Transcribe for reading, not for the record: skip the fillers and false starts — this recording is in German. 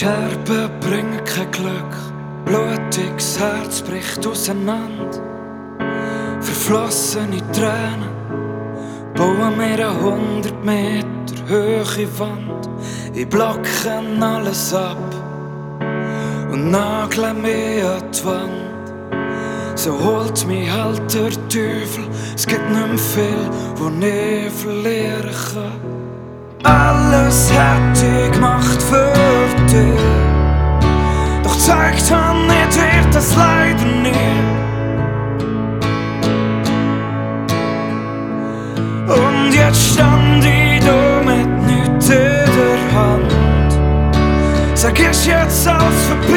Scherben bringen kein Glück, blutiges Herz bricht auseinander. Verflossene Tränen bauen mir 100 Meter hohe Wand. Ich blocke alles ab und nagle mich an die Wand. So holt mich halt der Teufel, es gibt nicht mehr viel, wo ich verlieren kann. Alles hätte ich gemacht für dich, doch zeigt han nicht, wird das leider nie. Und jetzt stand ich da mit nichts in der Hand. Sag, ist jetzt alles vorbei?